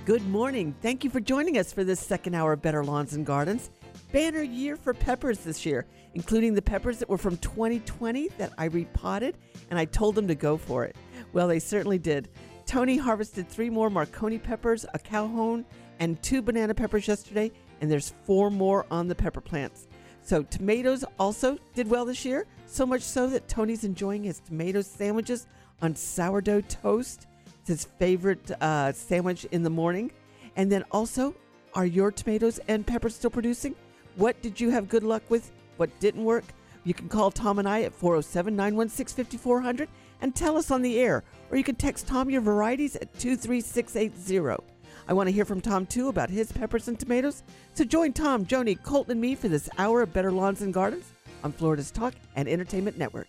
Good morning. Thank you for joining us for this second hour of Better Lawns and Gardens. Banner year for peppers this year, including the peppers that were from 2020 that I repotted, and I told them to go for it. Well, they certainly did. Tony harvested 3 more Marconi peppers, a Calhoun, and 2 banana peppers yesterday, and there's 4 more on the pepper plants. So tomatoes also did well this year, so much so that Tony's enjoying his tomato sandwiches on sourdough toast. It's his favorite sandwich in the morning. And then also, are your tomatoes and peppers still producing? What did you have good luck with? What didn't work? You can call Tom and I at 407-916-5400 and tell us on the air. Or you can text Tom your varieties at 23680. I want to hear from Tom, too, about his peppers and tomatoes. So join Tom, Joni, Colton, and me for this hour of Better Lawns and Gardens on Florida's Talk and Entertainment Network.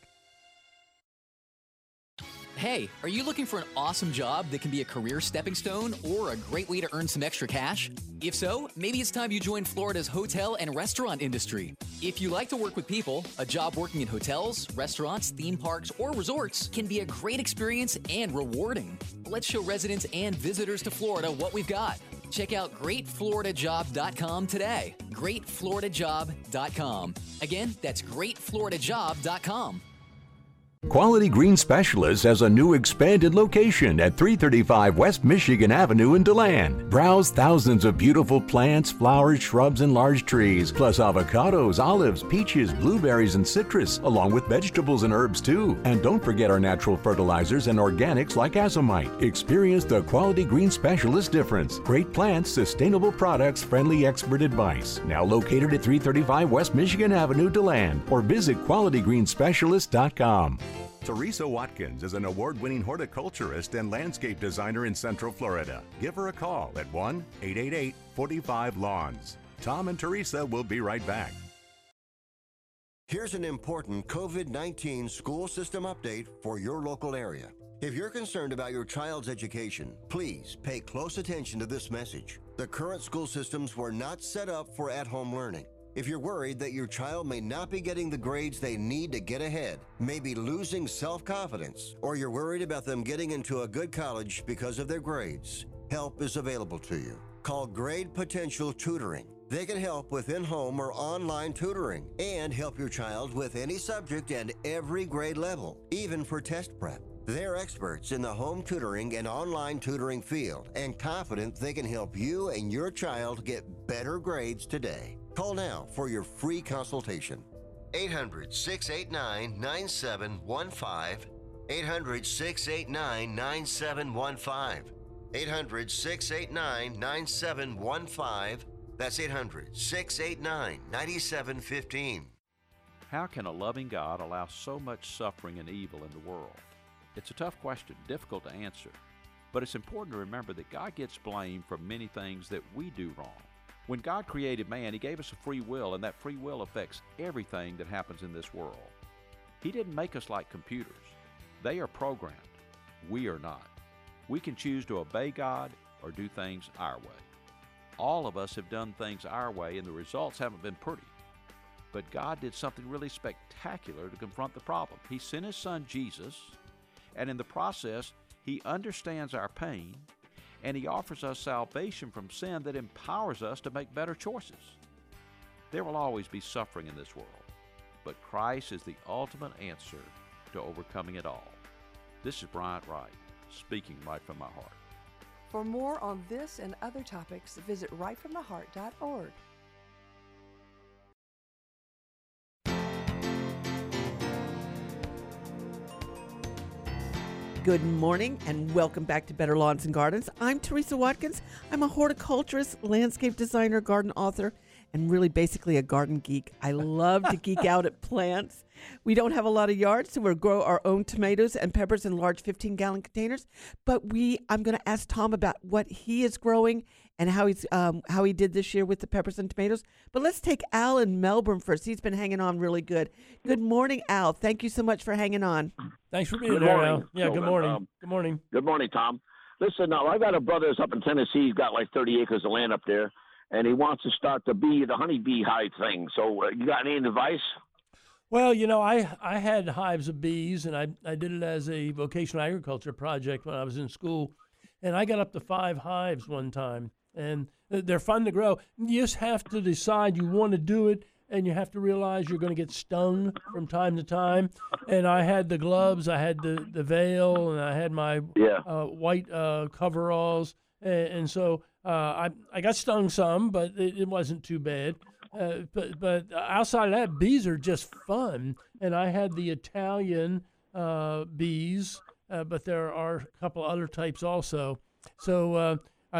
Hey, are you looking for an awesome job that can be a career stepping stone or a great way to earn some extra cash? If so, maybe it's time you join Florida's hotel and restaurant industry. If you like to work with people, a job working in hotels, restaurants, theme parks, or resorts can be a great experience and rewarding. Let's show residents and visitors to Florida what we've got. Check out GreatFloridaJob.com today. GreatFloridaJob.com. Again, that's GreatFloridaJob.com. Quality Green Specialist has a new expanded location at 335 West Michigan Avenue in DeLand. Browse thousands of beautiful plants, flowers, shrubs, and large trees, plus avocados, olives, peaches, blueberries, and citrus, along with vegetables and herbs too. And don't forget our natural fertilizers and organics like azomite. Experience the Quality Green Specialist difference. Great plants, sustainable products, friendly expert advice. Now located at 335 West Michigan Avenue, DeLand, or visit qualityggreenspecialist.com. Teresa Watkins is an award-winning horticulturist and landscape designer in Central Florida. Give her a call at 1-888-45-LAWNS. Tom and Teresa will be right back. Here's an important COVID-19 school system update for your local area. If you're concerned about your child's education, please pay close attention to this message. The current school systems were not set up for at-home learning. If you're worried that your child may not be getting the grades they need to get ahead, may be losing self-confidence, or you're worried about them getting into a good college because of their grades, help is available to you. Call Grade Potential Tutoring. They can help with in-home or online tutoring and help your child with any subject and every grade level, even for test prep. They're experts in the home tutoring and online tutoring field and confident they can help you and your child get better grades today. Call now for your free consultation. 800-689-9715. 800-689-9715. 800-689-9715. That's 800-689-9715. How can a loving God allow so much suffering and evil in the world? It's a tough question, difficult to answer. But it's important to remember that God gets blamed for many things that we do wrong. When God created man, He gave us a free will, and that free will affects everything that happens in this world. He didn't make us like computers. They are programmed. We are not. We can choose to obey God or do things our way. All of us have done things our way, and the results haven't been pretty. But God did something really spectacular to confront the problem. He sent His Son, Jesus, and in the process, He understands our pain, and He offers us salvation from sin that empowers us to make better choices. There will always be suffering in this world, but Christ is the ultimate answer to overcoming it all. This is Bryant Wright, speaking right from my heart. For more on this and other topics, visit rightfromtheheart.org. Good morning and welcome back to Better Lawns and Gardens. I'm Teresa Watkins. I'm a horticulturist, landscape designer, garden author, and really basically a garden geek. I love to geek out at plants. We don't have a lot of yards, so we'll grow our own tomatoes and peppers in large 15-gallon containers. But I'm going to ask Tom about what he is growing and how he did this year with the peppers and tomatoes. But let's take Al in Melbourne first. He's been hanging on really good. Good morning, Al. Thank you so much for hanging on. Thanks for being there, Al. Yeah, good morning. Good morning. Good morning, Tom. Listen, now I got a brother that's up in Tennessee. He's got like 30 acres of land up there, and he wants to start the honeybee hive thing. So you got any advice? Well, you know, I had hives of bees, and I did it as a vocational agriculture project when I was in school. and I got up to 5 hives one time, and they're fun to grow. You just have to decide you want to do it, and you have to realize you're going to get stung from time to time. And I had the gloves, I had the veil, and I had my white coveralls, and so I got stung some, but it wasn't too bad. But outside of that, bees are just fun. And I had the Italian bees, but there are a couple other types also. So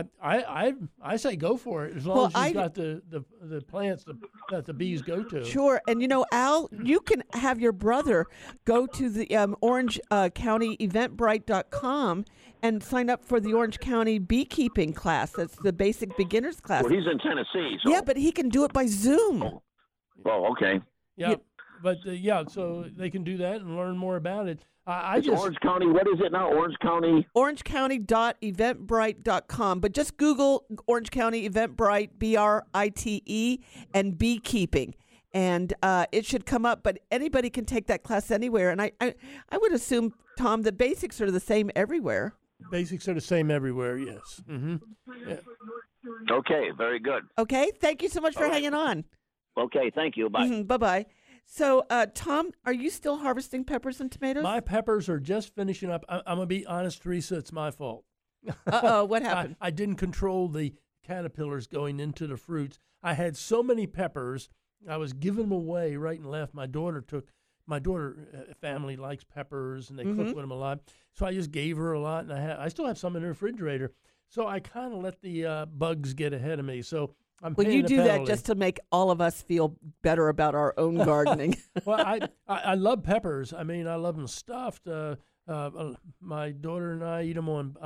I say go for it as long as you've got the plants that the bees go to. Sure. And, Al, you can have your brother go to the Orange County Eventbrite.com and sign up for the Orange County beekeeping class. That's the basic beginner's class. Well, he's in Tennessee. So. Yeah, but he can do it by Zoom. Oh, okay. Yeah, but so they can do that and learn more about it. Orange County. What is it now? Orange County. OrangeCounty.eventbrite.com. But just Google Orange County Eventbrite, BRITE, and beekeeping. And it should come up, but anybody can take that class anywhere. And I would assume, Tom, the basics are the same everywhere. Basics are the same everywhere, yes. Mm-hmm. Yeah. Okay, very good. Okay, thank you so much for hanging on. Okay, thank you. Bye. Bye-bye. So, Tom, are you still harvesting peppers and tomatoes? My peppers are just finishing up. I'm going to be honest, Teresa, it's my fault. Uh-oh, what happened? I didn't control the caterpillars going into the fruits. I had so many peppers, I was giving them away right and left. My daughter family likes peppers, and they cook with them a lot. So I just gave her a lot, and I still have some in the refrigerator. So I kind of let the bugs get ahead of me. So I'm Well, paying you the do penalty. that just to make all of us feel better about our own gardening. Well, I love peppers. I mean, I love them stuffed. My daughter and I eat them on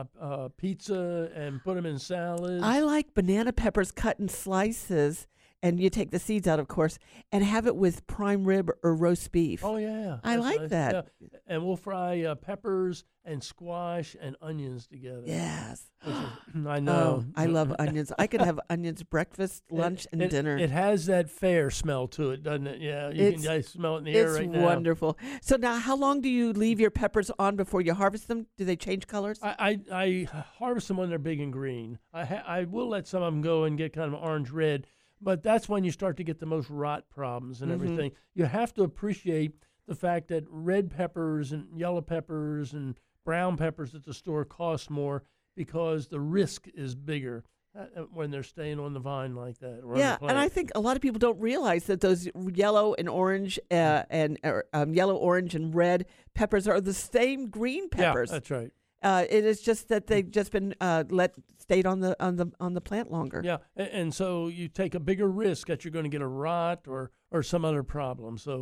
pizza and put them in salads. I like banana peppers cut in slices, and you take the seeds out, of course, and have it with prime rib or roast beef. Oh, yeah. I like nice. that. Yeah. And we'll fry peppers and squash and onions together. Yes. I know. Oh, I love onions. I could have onions breakfast, lunch, and dinner. It has that fair smell to it, doesn't it? Yeah, I smell it in the air right now. It's wonderful. So now, how long do you leave your peppers on before you harvest them? Do they change colors? I harvest them when they're big and green. I will let some of them go and get kind of orange-red, but that's when you start to get the most rot problems and everything. You have to appreciate the fact that red peppers and yellow peppers and brown peppers at the store cost more because the risk is bigger when they're staying on the vine like that. Or Yeah, and I think a lot of people don't realize that those yellow and orange yellow, orange, and red peppers are the same green peppers. Yeah, that's right. It is just that they've just been stayed on the plant longer. Yeah, and so you take a bigger risk that you're going to get a rot or some other problem. So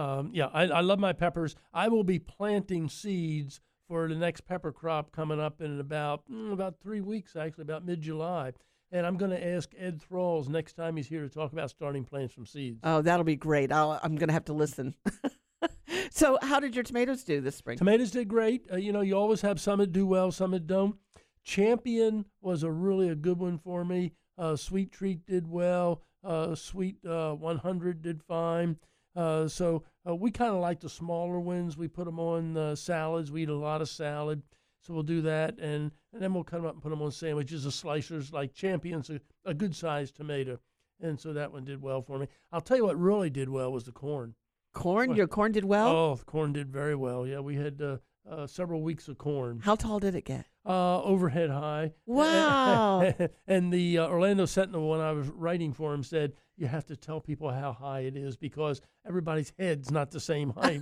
I love my peppers. I will be planting seeds for the next pepper crop coming up in about 3 weeks, actually, about mid-July. And I'm going to ask Ed Thralls next time he's here to talk about starting plants from seeds. Oh, that'll be great. I'm going to have to listen. So how did your tomatoes do this spring? Tomatoes did great. You always have some that do well, some that don't. Champion was really a good one for me. Sweet Treat did well. Sweet 100 did fine. So we kind of like the smaller ones. We put them on salads. We eat a lot of salad. So we'll do that. And then we'll cut them up and put them on sandwiches or slicers. Like Champion's a good-sized tomato. And so that one did well for me. I'll tell you what really did well was the corn. Corn? Your corn did well? Oh, the corn did very well. Yeah, we had several weeks of corn. How tall did it get? Overhead high. Wow. And the Orlando Sentinel, when I was writing for him, said, you have to tell people how high it is because everybody's head's not the same height.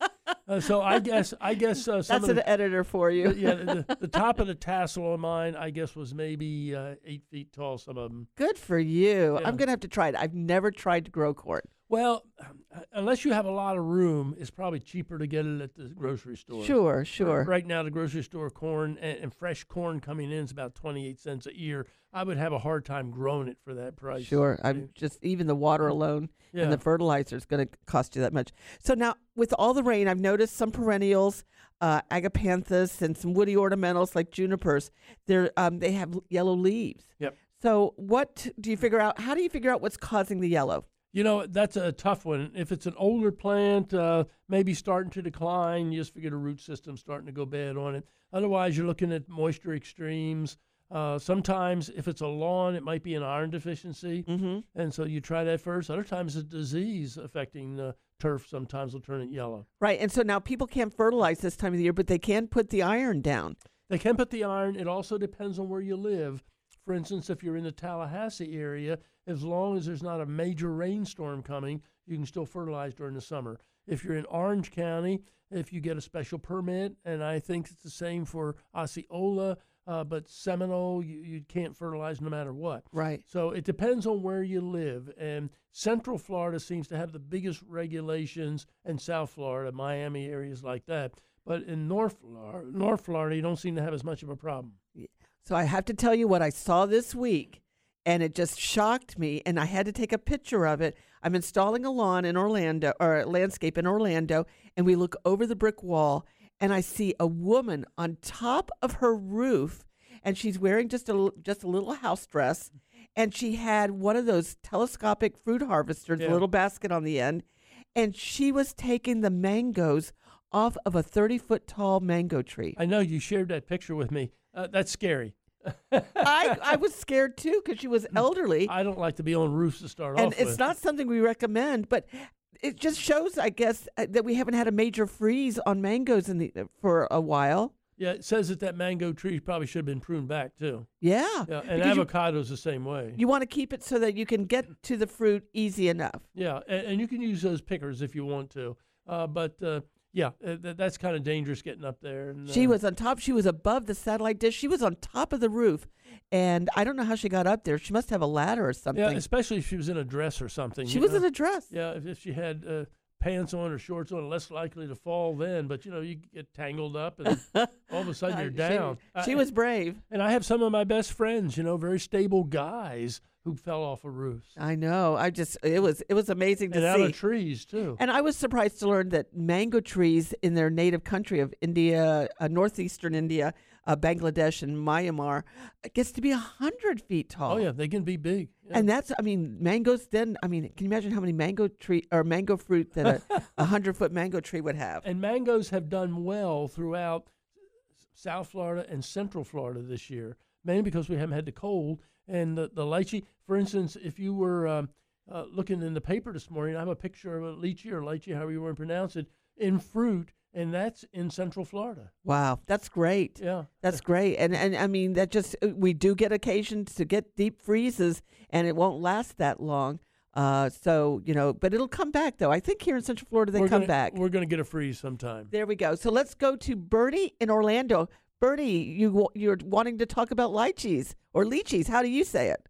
So I guess some That's of an editor for you. The top of the tassel of mine, I guess, was maybe 8 feet tall, some of them. Good for you. Yeah. I'm going to have to try it. I've never tried to grow corn. Well, unless you have a lot of room, it's probably cheaper to get it at the grocery store. Sure. Right now, the grocery store corn and fresh corn coming in is about 28 cents a ear. I would have a hard time growing it for that price. Sure. I'm just, even the water alone and the fertilizer is going to cost you that much. So now, with all the rain, I've noticed some perennials, agapanthus, and some woody ornamentals like junipers, they have yellow leaves. Yep. So what do you figure out? How do you figure out what's causing the yellow? You know, that's a tough one. If it's an older plant, maybe starting to decline, you just figure the root system's starting to go bad on it. Otherwise, you're looking at moisture extremes. Sometimes, if it's a lawn, it might be an iron deficiency, and so you try that first. Other times, a disease affecting the turf sometimes will turn it yellow. Right, and so now people can't fertilize this time of the year, but they can put the iron down. They can put the iron. It also depends on where you live. For instance, if you're in the Tallahassee area, as long as there's not a major rainstorm coming, you can still fertilize during the summer. If you're in Orange County, if you get a special permit, and I think it's the same for Osceola, but Seminole, you can't fertilize no matter what. Right. So it depends on where you live. And Central Florida seems to have the biggest regulations, and South Florida, Miami, areas like that. But in North Florida, you don't seem to have as much of a problem. So I have to tell you what I saw this week, and it just shocked me, and I had to take a picture of it. I'm installing a lawn in Orlando, or a landscape in Orlando, and we look over the brick wall, and I see a woman on top of her roof, and she's wearing just a little house dress, and she had one of those telescopic fruit harvesters, a little basket on the end, and she was taking the mangoes off of a 30-foot tall mango tree. I know you shared that picture with me. That's scary. I was scared too because she was elderly. I don't like to be on roofs to start and off with. It's not something we recommend, but it just shows, I guess, that we haven't had a major freeze on mangoes for a while. Yeah, it says that mango tree probably should have been pruned back too. Yeah. And avocado's the same way. You want to keep it so that you can get to the fruit easy enough. Yeah, and you can use those pickers if you want to. Yeah, that's kind of dangerous getting up there. And, she was on top. She was above the satellite dish. She was on top of the roof, and I don't know how she got up there. She must have a ladder or something. Yeah, especially if she was in a dress or something. She was in a dress. Yeah, if she had pants on or shorts on, less likely to fall then. But, you get tangled up, and all of a sudden you're down. She was brave. And I have some of my best friends, very stable guys who fell off of roofs. I know. It was amazing to see. And out of trees, too. And I was surprised to learn that mango trees in their native country of India, northeastern India, Bangladesh, and Myanmar, gets to be 100 feet tall. Oh, yeah, they can be big. Yeah. And mangoes then, can you imagine how many mango fruit that a 100-foot mango tree would have? And mangoes have done well throughout South Florida and Central Florida this year, mainly because we haven't had the cold. And the lychee, for instance, if you were looking in the paper this morning, I have a picture of a lychee or lychee, however you want to pronounce it, in fruit, and that's in Central Florida. Wow, that's great. Yeah. That's great. And that just, we do get occasions to get deep freezes, and it won't last that long. But it'll come back, though. I think here in Central Florida, they come back. We're going to get a freeze sometime. There we go. So let's go to Bertie in Orlando. Bertie, you're wanting to talk about lychees or lychees. How do you say it?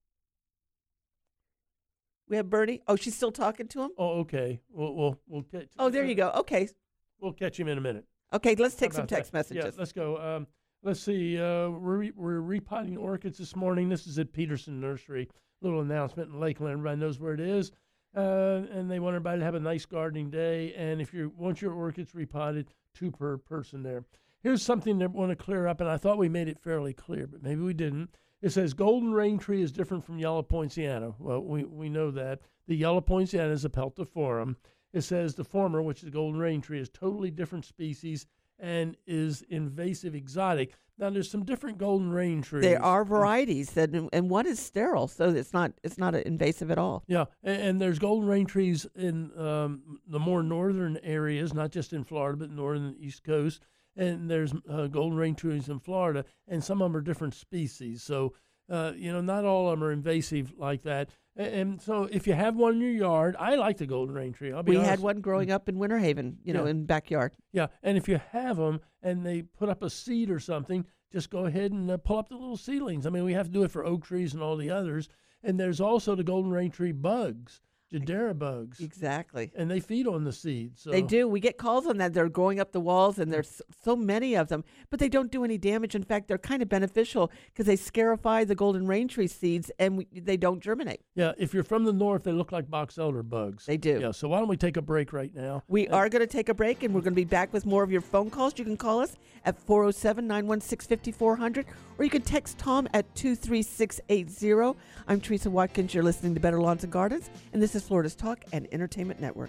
We have Bertie. Oh, she's still talking to him? Oh, okay. We'll catch. Oh, there you go. Okay. We'll catch him in a minute. Okay, let's take some text messages. Yeah, let's go. Let's see. We're repotting orchids this morning. This is at Peterson Nursery. Little announcement in Lakeland. Everybody knows where it is. And they want everybody to have a nice gardening day. And if you want your orchids repotted, 2 per person there. Here's something that I want to clear up, and I thought we made it fairly clear, but maybe we didn't. It says golden rain tree is different from yellow poinciana. Well, we know that. The yellow poinciana is a peltiforum. It says the former, which is the golden rain tree, is totally different species and is invasive exotic. Now, there's some different golden rain trees. There are varieties, and one is sterile, so it's not invasive at all. Yeah, and there's golden rain trees in the more northern areas, not just in Florida, but northern and East Coast. And there's golden rain trees in Florida, and some of them are different species. So, not all of them are invasive like that. And so if you have one in your yard, I like the golden rain tree. We had one growing up in Winter Haven, in backyard. Yeah, and if you have them and they put up a seed or something, just go ahead and pull up the little seedlings. We have to do it for oak trees and all the others. And there's also the golden rain tree bugs. Jadera bugs. Exactly. And they feed on the seeds. So. They do. We get calls on that. They're going up the walls, and there's so many of them, but they don't do any damage. In fact, they're kind of beneficial because they scarify the golden rain tree seeds, and they don't germinate. Yeah, if you're from the north, they look like box elder bugs. They do. Yeah, so why don't we take a break right now? We are going to take a break, and we're going to be back with more of your phone calls. You can call us at 407-916-5400, or you can text Tom at 23680. I'm Teresa Watkins. You're listening to Better Lawns and Gardens, and this This is Florida's Talk and Entertainment Network.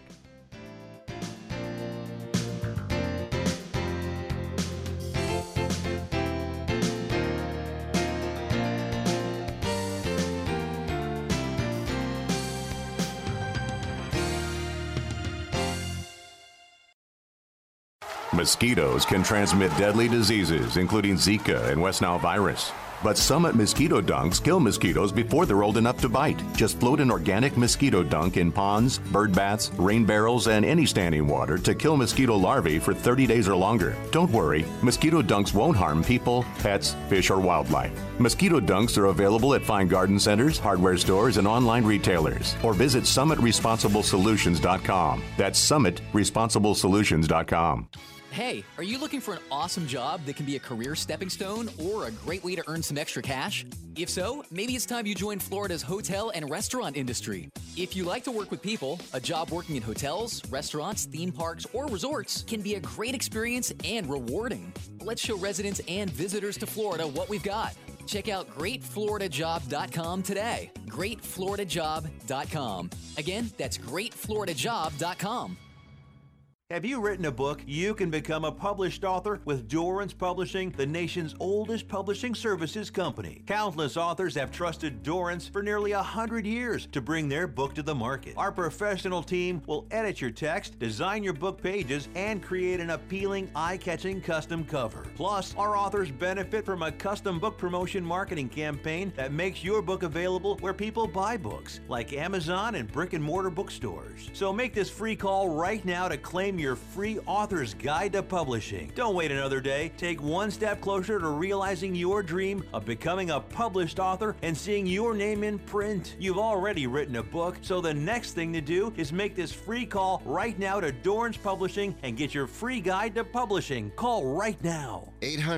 Mosquitoes can transmit deadly diseases, including Zika and West Nile virus. But Summit mosquito dunks kill mosquitoes before they're old enough to bite. Just float an organic mosquito dunk in ponds, bird baths, rain barrels, and any standing water to kill mosquito larvae for 30 days or longer. Don't worry, mosquito dunks won't harm people, pets, fish, or wildlife. Mosquito dunks are available at fine garden centers, hardware stores, and online retailers. Or visit SummitResponsibleSolutions.com. That's SummitResponsibleSolutions.com. Hey, are you looking for an awesome job that can be a career stepping stone or a great way to earn some extra cash? If so, maybe it's time you join Florida's hotel and restaurant industry. If you like to work with people, a job working in hotels, restaurants, theme parks, or resorts can be a great experience and rewarding. Let's show residents and visitors to Florida what we've got. Check out GreatFloridaJob.com today. GreatFloridaJob.com. Again, that's GreatFloridaJob.com. Have you written a book? You can become a published author with Dorrance Publishing, the nation's oldest publishing services company. Countless authors have trusted Dorrance for nearly 100 years to bring their book to the market. Our professional team will edit your text, design your book pages, and create an appealing, eye-catching custom cover. Plus, our authors benefit from a custom book promotion marketing campaign that makes your book available where people buy books, like Amazon and brick-and-mortar bookstores. So make this free call right now to claim your free author's guide to publishing. Don't wait another day. Take one step closer to realizing your dream of becoming a published author and seeing your name in print. You've already written a book, so the next thing to do is make this free call right now to Dorrance Publishing and get your free guide to publishing. Call right now.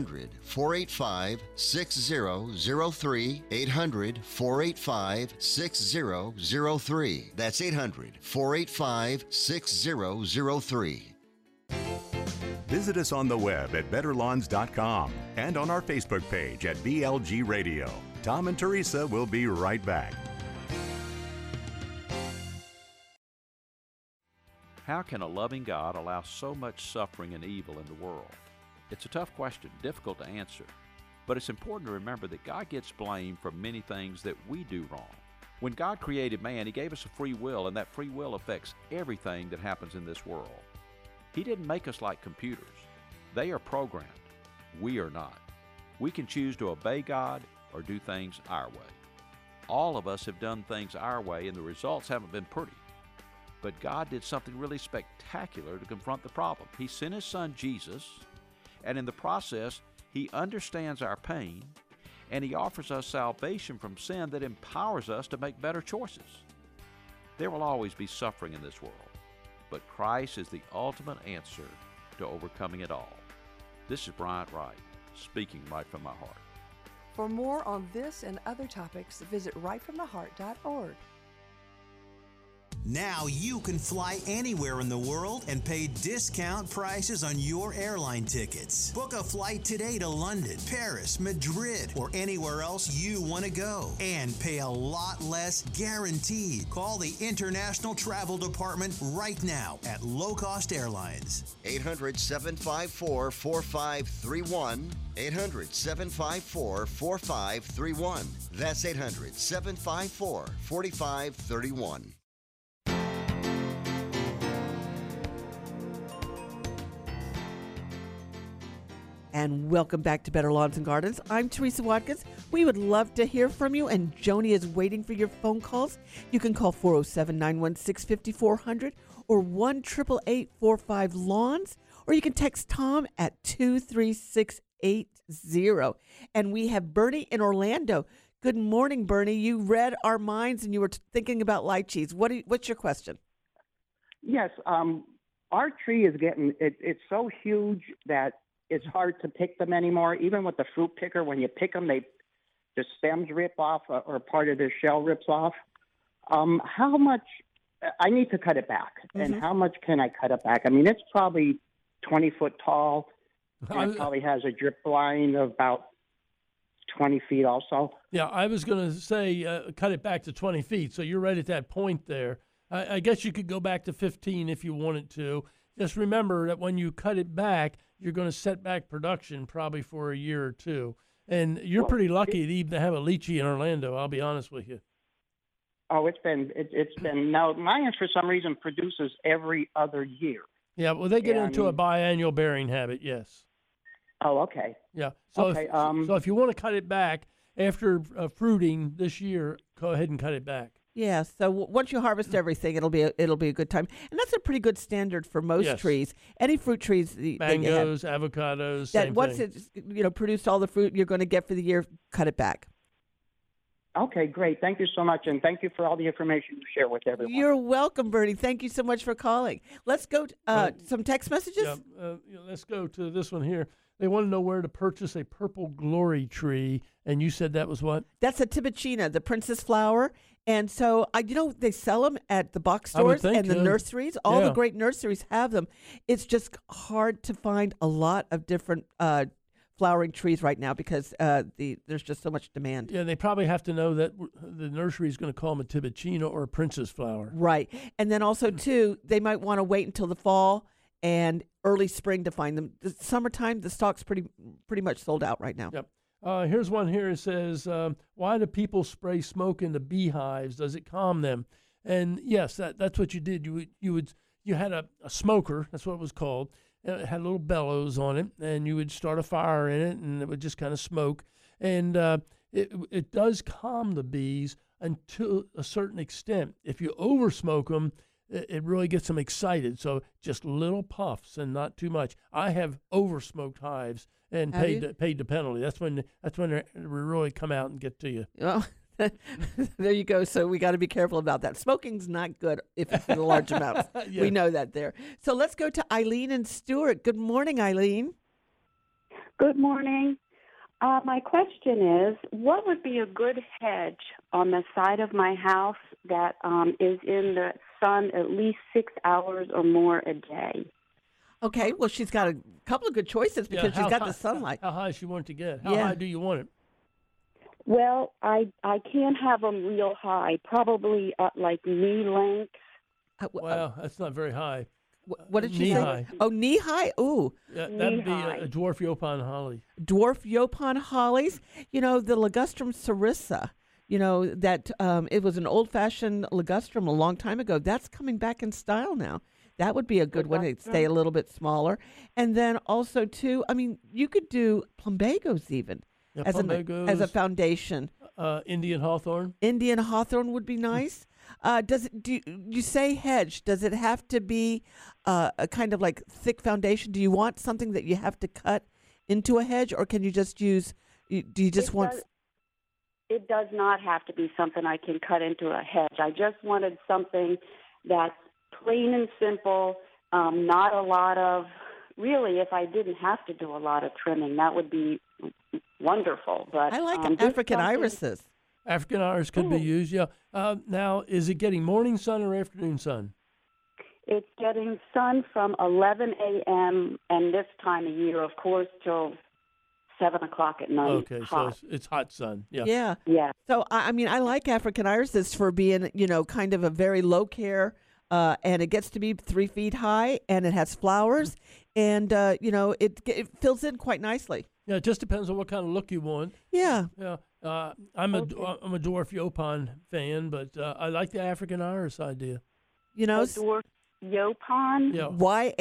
800-485-6003. 800-485-6003. That's 800-485-6003. Visit us on the web at betterlawns.com and on our Facebook page at BLG Radio. Tom and Teresa will be right back. How can a loving God allow so much suffering and evil in the world? It's a tough question, difficult to answer. But it's important to remember that God gets blamed for many things that we do wrong. When God created man, He gave us a free will, and that free will affects everything that happens in this world. He didn't make us like computers. They are programmed. We are not. We can choose to obey God or do things our way. All of us have done things our way, and the results haven't been pretty. But God did something really spectacular to confront the problem. He sent His Son, Jesus, and in the process, He understands our pain, and He offers us salvation from sin that empowers us to make better choices. There will always be suffering in this world, but Christ is the ultimate answer to overcoming it all. This is Bryant Wright, speaking right from my heart. For more on this and other topics, visit rightfromtheheart.org. Now you can fly anywhere in the world and pay discount prices on your airline tickets. Book a flight today to London, Paris, Madrid, or anywhere else you want to go. And pay a lot less guaranteed. Call the International Travel Department right now at Low Cost Airlines. 800-754-4531. 800-754-4531. That's 800-754-4531. And welcome back to Better Lawns and Gardens. I'm Teresa Watkins. We would love to hear from you, and Joni is waiting for your phone calls. You can call 407-916-5400 or 1-888-45-LAWNS, or you can text Tom at 23680. And we have Bernie in Orlando. Good morning, Bernie. You read our minds and you were thinking about lychees. What's your question? Yes, our tree is getting, it's so huge that it's hard to pick them anymore. Even with the fruit picker, when you pick them, the stems rip off or part of the shell rips off. How much, I need to cut it back, and how much can I cut it back? I mean, it's probably 20 foot tall, and it probably has a drip line of about 20 feet also. Yeah, I was going to say cut it back to 20 feet, so you're right at that point there. I guess you could go back to 15 if you wanted to. Just remember that when you cut it back, you're going to set back production probably for a year or two. And you're pretty lucky to even have a lychee in Orlando, I'll be honest with you. Oh, it's been now mine for some reason produces every other year. Yeah, well, they get into a biannual bearing habit, yes. Oh, okay. Yeah. So okay. So if you want to cut it back after fruiting this year, go ahead and cut it back. Yeah. So once you harvest everything, it'll be a good time, and that's a pretty good standard for most trees. Any fruit trees, mangoes, avocados. That once it's produced all the fruit you're going to get for the year, cut it back. Okay, great. Thank you so much, and thank you for all the information you share with everyone. You're welcome, Bernie. Thank you so much for calling. Let's go to some text messages. Yeah, let's go to this one here. They want to know where to purchase a purple glory tree, and you said that was what? That's a Tibicina, the princess flower. And so, they sell them at the box stores and the nurseries. All the great nurseries have them. It's just hard to find a lot of different flowering trees right now because there's just so much demand. Yeah, they probably have to know that the nursery is going to call them a Tibicina or a princess flower. Right. And then also, too, they might want to wait until the fall and early spring to find them. The summertime, the stock's pretty much sold out right now. Yep. Here's one here. It says, why do people spray smoke into beehives? Does it calm them? And yes, that's what you did. You had a smoker, that's what it was called. It had little bellows on it, and you would start a fire in it, and it would just kind of smoke. And it does calm the bees until a certain extent. If you over-smoke them, it really gets them excited. So just little puffs and not too much. I have over-smoked hives and paid the penalty. That's when they really come out and get to you. Well, there you go. So we got to be careful about that. Smoking's not good if it's in large amounts. Yeah. We know that there. So let's go to Eileen and Stuart. Good morning, Eileen. Good morning. My question is, what would be a good hedge on the side of my house that is in the sun at least 6 hours or more a day? Okay, well, she's got a couple of good choices because she's got the sunlight. How high she want to get? How high do you want it? Well, I can't have them real high, probably like knee length. Well, that's not very high. What did she say? Knee-high. Oh, knee-high? Ooh. Yeah, that would be a dwarf Yopon holly. Dwarf Yopon hollies. The Ligustrum serissa, that it was an old-fashioned ligustrum a long time ago. That's coming back in style now. That would be a good one to stay a little bit smaller. And then also, too, you could do plumbagos even as a foundation. Indian hawthorn? Indian hawthorn would be nice. Do you say hedge? Does it have to be a kind of like thick foundation? Do you want something that you have to cut into a hedge, or can you just use? Do you just want? It does not have to be something I can cut into a hedge. I just wanted something that's plain and simple. Not a lot of. Really, if I didn't have to do a lot of trimming, that would be wonderful. But I like African irises. African iris could be used, yeah. Now, is it getting morning sun or afternoon sun? It's getting sun from 11 a.m. and this time of year, of course, till 7 o'clock at night. Okay, hot. So it's hot sun. Yeah. Yeah. So, I like African irises for being, kind of a very low care, and it gets to be 3 feet high, and it has flowers, and, it fills in quite nicely. Yeah, it just depends on what kind of look you want. Yeah. Yeah. I'm a dwarf Yopon fan, but I like the African iris idea. Dwarf Yopon? Yeah.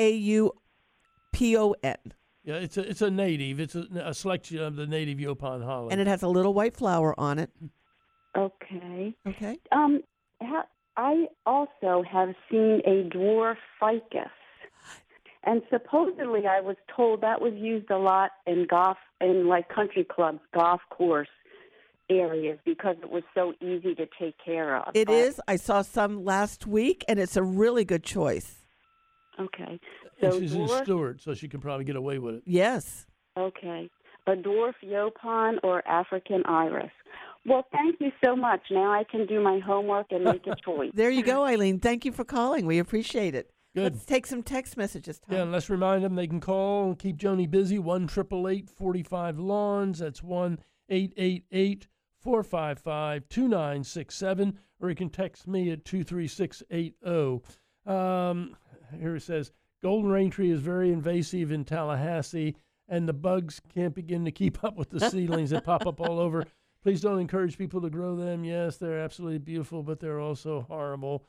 Yaupon. Yeah, it's a native. It's a selection of the native Yopon holly. And it has a little white flower on it. Okay. Okay. I also have seen a dwarf ficus. And supposedly I was told that was used a lot in like country clubs, golf course areas because it was so easy to take care of. It is. I saw some last week, and it's a really good choice. Okay. So she's in Stewart, so she can probably get away with it. Yes. Okay. A dwarf Yopon or African iris. Well, thank you so much. Now I can do my homework and make a choice. There you go, Eileen. Thank you for calling. We appreciate it. Good. Let's take some text messages, Tom. Yeah, and let's remind them they can call and keep Joni busy, 1-888-45-LAWNS. That's 1-888-45 455-2967, or you can text me at 23680. Here it says, golden rain tree is very invasive in Tallahassee, and the bugs can't begin to keep up with the seedlings that pop up all over. Please don't encourage people to grow them. Yes, they're absolutely beautiful, but they're also horrible.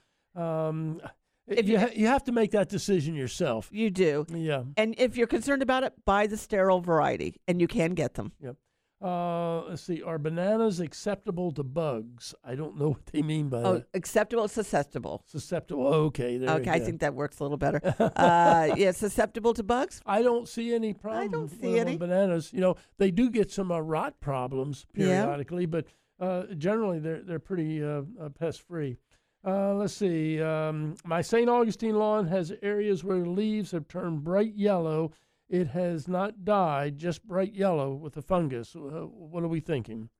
You have to make that decision yourself. You do. Yeah. And if you're concerned about it, buy the sterile variety, and you can get them. Yep. Let's see. Are bananas acceptable to bugs? I don't know what they mean by that. Acceptable, susceptible. Susceptible. Okay. Okay, I think that works a little better. Yeah, susceptible to bugs? I don't see any problem. I don't see any. Bananas. You know, they do get some rot problems periodically, but generally they're pretty pest-free. Let's see. My St. Augustine lawn has areas where the leaves have turned bright yellow. It has not died, just bright yellow with the fungus. What are we thinking?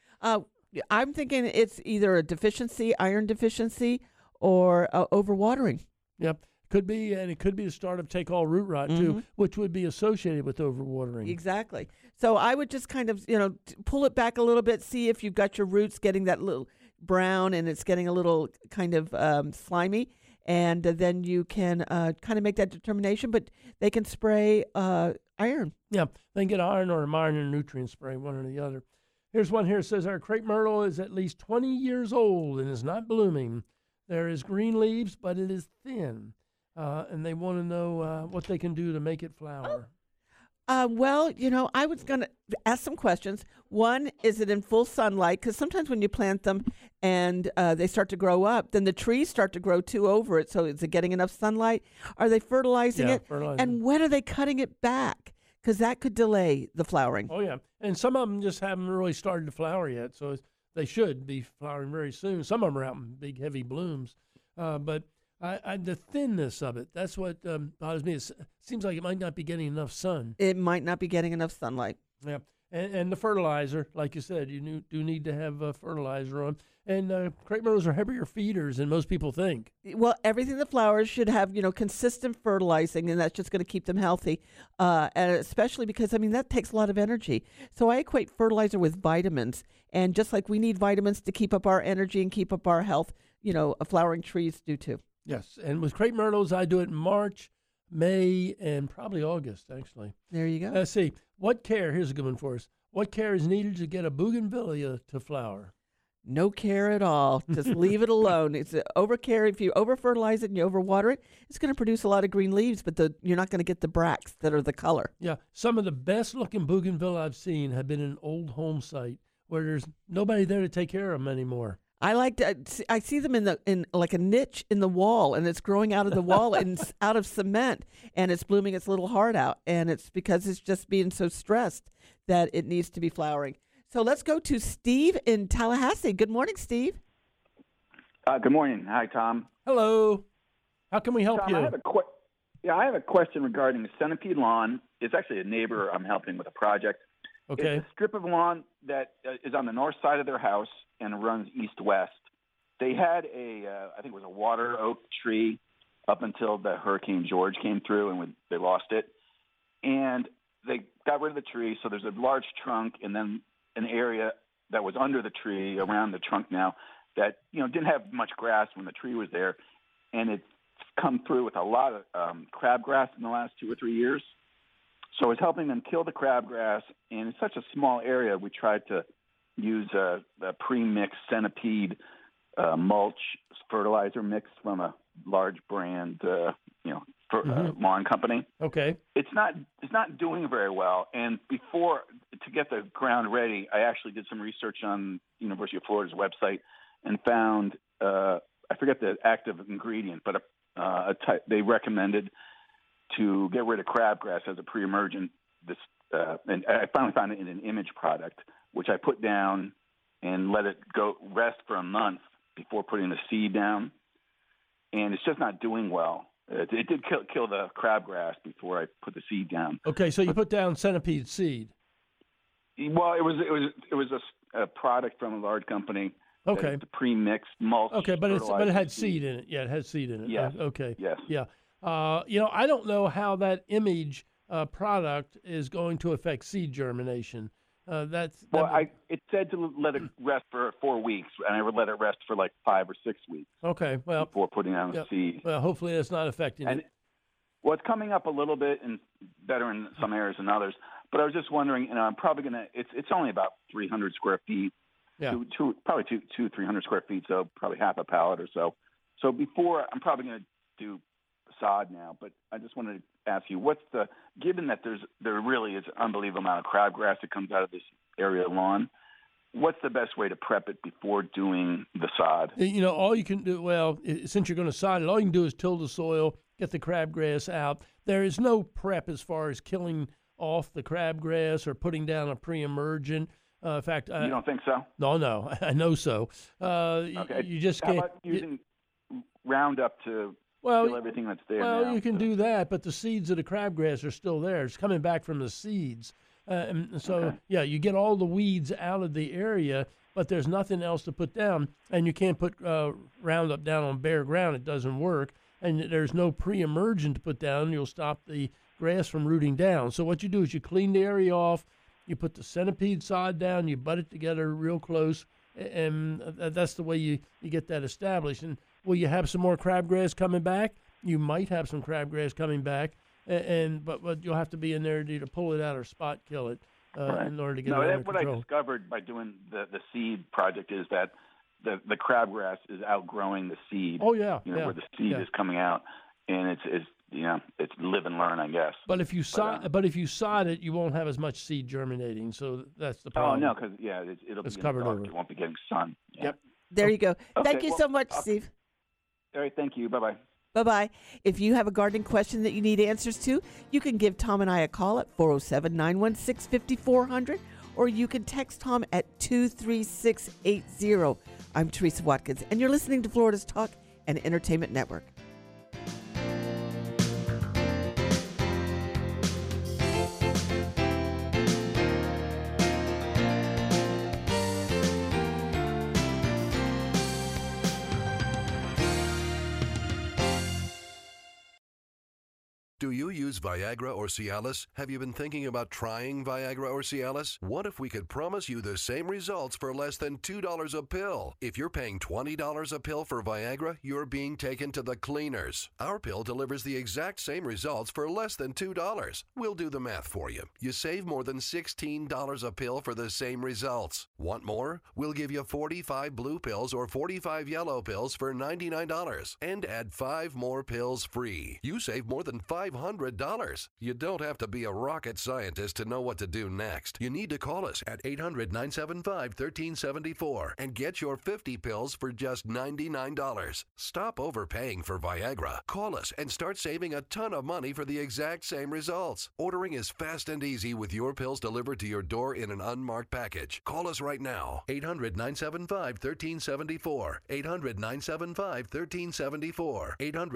I'm thinking it's either a deficiency, iron deficiency, or overwatering. Yep. Could be, and it could be the start of take-all root rot, too, which would be associated with overwatering. Exactly. So I would just kind of, pull it back a little bit, see if you've got your roots getting that little brown and it's getting a little kind of slimy. And then you can kind of make that determination, but they can spray iron. Yeah, they can get iron or a minor nutrient spray, one or the other. Here's one here that says, our crepe myrtle is at least 20 years old and is not blooming. There is green leaves, but it is thin. And they want to know what they can do to make it flower. Well, I was going to ask some questions. One, is it in full sunlight? Because sometimes when you plant them and they start to grow up, then the trees start to grow too over it. So is it getting enough sunlight? Are they fertilizing it? Fertilizing. And when are they cutting it back? Because that could delay the flowering. Oh, yeah. And some of them just haven't really started to flower yet. So they should be flowering very soon. Some of them are out in big, heavy blooms. But the thinness of it, that's what bothers me. It seems like it might not be getting enough sun. It might not be getting enough sunlight. Yeah. And the fertilizer, like you said, you do need to have fertilizer on. And crepe myrtles are heavier feeders than most people think. Well, everything that flowers should have, consistent fertilizing, and that's just going to keep them healthy. And especially because, that takes a lot of energy. So I equate fertilizer with vitamins. And just like we need vitamins to keep up our energy and keep up our health, flowering trees do too. Yes, and with crepe myrtles, I do it in March, May, and probably August, actually. There you go. Let's see. Here's a good one for us. What care is needed to get a bougainvillea to flower? No care at all. Just leave it alone. It's overcare. If you over-fertilize it and you overwater it, it's going to produce a lot of green leaves, but you're not going to get the bracts that are the color. Yeah, some of the best-looking bougainvillea I've seen have been in an old home site where there's nobody there to take care of them anymore. I see them in like a niche in the wall, and it's growing out of the wall and out of cement, and it's blooming its little heart out, and it's because it's just being so stressed that it needs to be flowering. So let's go to Steve in Tallahassee. Good morning, Steve. Good morning. Hi, Tom. Hello. How can we help Tom, you? I have a question regarding the centipede lawn. It's actually a neighbor I'm helping with a project. Okay. It's a strip of lawn that is on the north side of their house and runs east-west. They had I think it was a water oak tree up until the Hurricane George came through and they lost it. And they got rid of the tree, so there's a large trunk and then an area that was under the tree, around the trunk now, that didn't have much grass when the tree was there. And it's come through with a lot of crabgrass in the last 2 or 3 years. So it's helping them kill the crabgrass, and it's such a small area. We tried to use a pre-mixed centipede mulch fertilizer mix from a large brand, lawn company. Okay. It's not doing very well. And to get the ground ready, I actually did some research on University of Florida's website and found I forget the active ingredient, but they recommended to get rid of crabgrass as a pre-emergent. And I finally found it in an image product, which I put down and let it go rest for a month before putting the seed down. And it's just not doing well. It did kill the crabgrass before I put the seed down. Okay, so you put down centipede seed. Well, it was a product from a large company. Okay. It's a pre-mixed mulch. Okay, but it had seed in it. Yeah, it had seed in it. Yes. Okay. Yes. Yeah. I don't know how that image product is going to affect seed germination. It said to let it rest for 4 weeks, and I would let it rest for like 5 or 6 weeks. Okay, well, before putting down the seed. Well, hopefully that's not affecting it. Well, it's coming up a little bit and better in some areas than others. But I was just wondering, I'm probably going to. It's only about 300 square feet. Yeah. Probably 300 square feet, so probably half a pallet or so. So before, I'm probably going to do sod now. But I just wanted to ask you, given that there really is an unbelievable amount of crabgrass that comes out of this area of lawn, what's the best way to prep it before doing the sod? All you can do, since you're going to sod it, all you can do is till the soil, get the crabgrass out. There is no prep as far as killing off the crabgrass or putting down a pre-emergent. In fact, you don't think so? No, I know so. Okay. You just How can't. about using Roundup to kill everything that's there now? Well, you can do that, but the seeds of the crabgrass are still there. It's coming back from the seeds. You get all the weeds out of the area, but there's nothing else to put down. And you can't put Roundup down on bare ground. It doesn't work. And there's no pre-emergent to put down. You'll stop the grass from rooting down. So what you do is you clean the area off, you put the centipede sod down, you butt it together real close, and that's the way you get that established. And will you have some more crabgrass coming back? You might have some crabgrass coming back, but you'll have to be in there to either pull it out or spot kill it in order to get it under what control. I discovered by doing the seed project is that the crabgrass is outgrowing the seed. Oh yeah, where the seed is coming out, and it's live and learn, I guess. But if you sod it, you won't have as much seed germinating. So that's the problem. Oh no, because it'll be covered dark. over. It won't be getting sun. Yeah. Yep. There you go. Okay, Thank you so much, Steve. All right, thank you. Bye-bye. Bye-bye. If you have a gardening question that you need answers to, you can give Tom and I a call at 407-916-5400, or you can text Tom at 23680. I'm Teresa Watkins, and you're listening to Florida's Talk and Entertainment Network. Do you use Viagra or Cialis? Have you been thinking about trying Viagra or Cialis? What if we could promise you the same results for less than $2 a pill? If you're paying $20 a pill for Viagra, you're being taken to the cleaners. Our pill delivers the exact same results for less than $2. We'll do the math for you. You save more than $16 a pill for the same results. Want more? We'll give you 45 blue pills or 45 yellow pills for $99 and add 5 more pills free. You save more than $500. You don't have to be a rocket scientist to know what to do next. You need to call us at 800-975-1374 and get your 50 pills for just $99. Stop overpaying for Viagra. Call us and start saving a ton of money for the exact same results. Ordering is fast and easy with your pills delivered to your door in an unmarked package. Call us right now. 800-975-1374. 800-975-1374.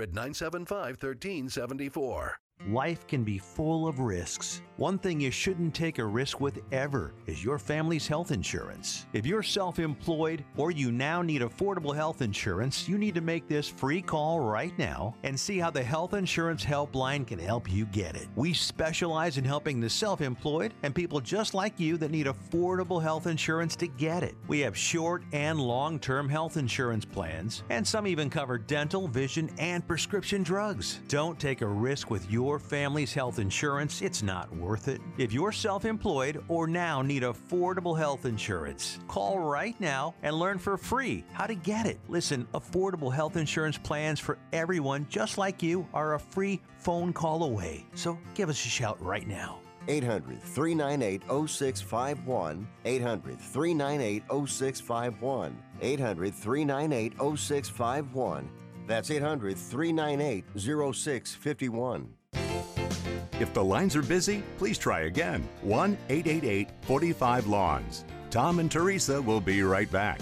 800-975-1374. Life can be full of risks. One thing you shouldn't take a risk with ever is your family's health insurance. If you're self-employed or you now need affordable health insurance, you need to make this free call right now and see how the Health Insurance Helpline can help you get it. We specialize in helping the self-employed and people just like you that need affordable health insurance to get it. We have short and long-term health insurance plans, and some even cover dental, vision, and prescription drugs. Don't take a risk with your family's health insurance. It's not worth it. If you're self-employed or now need affordable health insurance, call right now and learn for free how to get it. Listen, affordable health insurance plans for everyone just like you are a free phone call away. So give us a shout right now. 800-398-0651. 800-398-0651. 800-398-0651. That's 800-398-0651. If the lines are busy, please try again. 1-888-45-LAWNS. Tom and Teresa will be right back.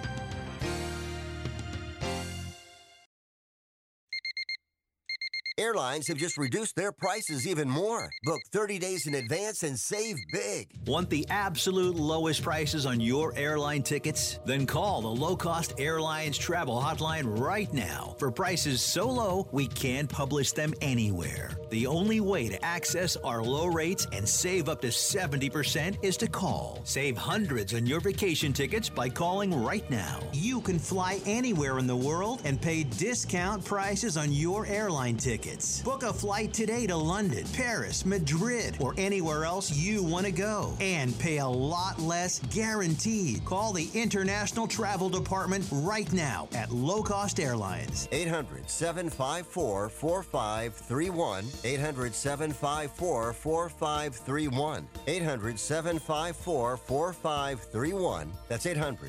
Airline Airlines have just reduced their prices even more. Book 30 days in advance and save big. Want the absolute lowest prices on your airline tickets? Then call the Low Cost Airlines Travel Hotline right now for prices so low we can't publish them anywhere. The only way to access our low rates and save up to 70% is to call. Save hundreds on your vacation tickets by calling right now. You can fly anywhere in the world and pay discount prices on your airline tickets. Book a flight today to London, Paris, Madrid, or anywhere else you want to go. And pay a lot less guaranteed. Call the International Travel Department right now at Low Cost Airlines. 800-754-4531. 800-754-4531. 800-754-4531. That's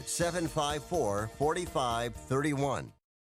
800-754-4531.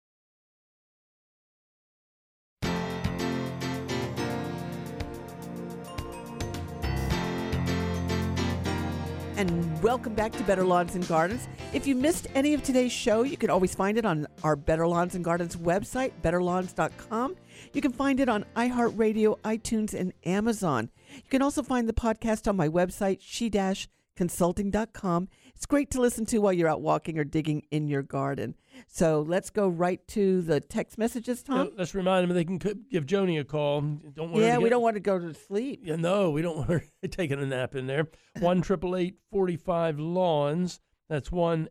And welcome back to Better Lawns and Gardens. If you missed any of today's show, you can always find it on our Better Lawns and Gardens website, betterlawns.com. You can find it on iHeartRadio, iTunes, and Amazon. You can also find the podcast on my website, she-consulting.com. It's great to listen to while you're out walking or digging in your garden. So let's go right to the text messages, Tom. Let's remind them they can give Joni a call. Don't worry. Yeah, we don't want to go to sleep. Yeah, no, we don't want her taking a nap in there. 1-888-45-LAWNS. That's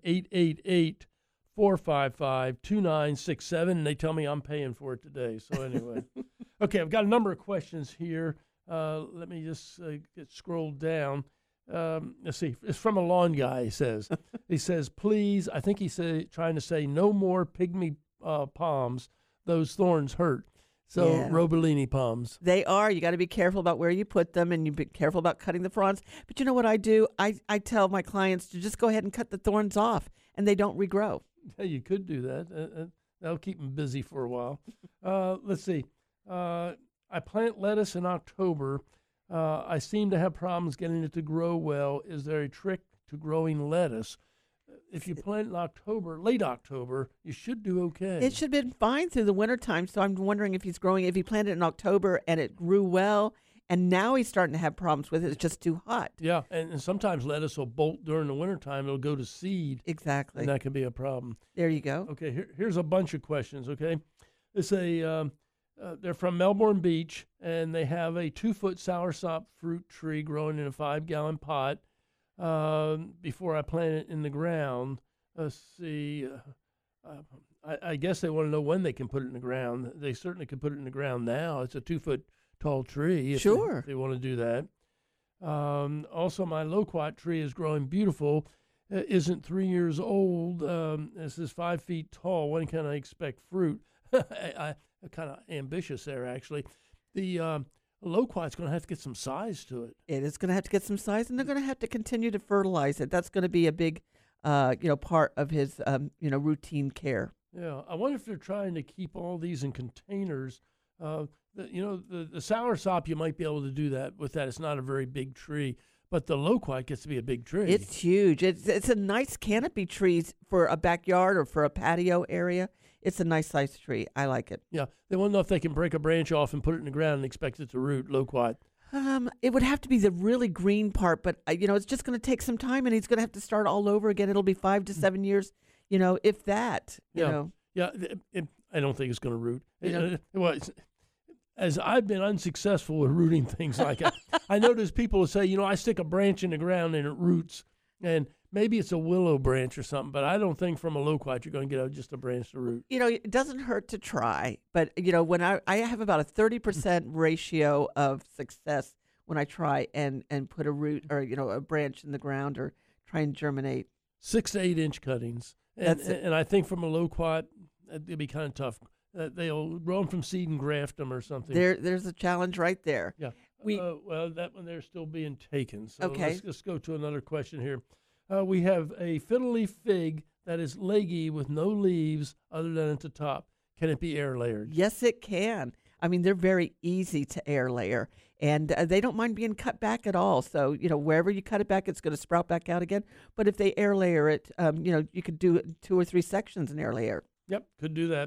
1-888-455-2967. And they tell me I'm paying for it today. So anyway. Okay, I've got a number of questions here. Let me just get scrolled down. Let's see. It's from a lawn guy, he says. He says, please, I think he's trying to say no more pygmy palms. Those thorns hurt. So Yeah. Robellini palms. They are. You got to be careful about where you put them, and you be careful about cutting the fronds. But you know what I do? I tell my clients to just go ahead and cut the thorns off, and they don't regrow. Yeah, you could do that. That'll keep them busy for a while. Let's see. I plant lettuce in October. I seem to have problems getting it to grow well. Is there a trick to growing lettuce? If you plant in October, late October, you should do okay. It should have been fine through the wintertime, so I'm wondering if he's growing. If he planted in October and it grew well, and now he's starting to have problems with it, it's just too hot. Yeah, and sometimes lettuce will bolt during the wintertime. It'll go to seed. Exactly. And that can be a problem. There you go. Okay, here's a bunch of questions, okay? It's they're from Melbourne Beach, and they have a 2-foot soursop fruit tree growing in a 5-gallon pot. Before I plant it in the ground, let's see. I guess they want to know when they can put it in the ground. They certainly could put it in the ground now. It's a 2-foot tall tree. If they want to do that. Also, my loquat tree is growing beautiful. Isn't 3 years old. This is 5 feet tall. When can I expect fruit? I'm kind of ambitious there, actually. The loquat's going to have to get some size to it. It is going to have to get some size, and they're going to have to continue to fertilize it. That's going to be a big, part of his, routine care. Yeah, I wonder if they're trying to keep all these in containers. The soursop, you might be able to do that with that. It's not a very big tree, but the loquat gets to be a big tree. It's huge. It's a nice canopy tree for a backyard or for a patio area. It's a nice sized tree. I like it. Yeah, they want to know if they can break a branch off and put it in the ground and expect it to root, loquat. It would have to be the really green part, but it's just going to take some time, and he's going to have to start all over again. It'll be 5 to 7 years, if that. Yeah, I don't think it's going to root. As I've been unsuccessful with rooting things like that, I notice people will say, I stick a branch in the ground and it roots, and maybe it's a willow branch or something, but I don't think from a loquat you're going to get just a branch to root. It doesn't hurt to try, but when I have about a 30% ratio of success when I try and put a root or a branch in the ground or try and germinate. 6 to 8 inch cuttings, and I think from a loquat it'd be kind of tough. They'll grow them from seed and graft them or something. There's a challenge right there. Yeah. Well, that one they're still being taken. So okay. Let's go to another question here. We have a fiddle leaf fig that is leggy with no leaves other than at the top. Can it be air layered? Yes, it can. I mean, they're very easy to air layer, and they don't mind being cut back at all. So, wherever you cut it back, it's going to sprout back out again. But if they air layer it, you could do 2 or 3 sections in air layer. Yep, could do that.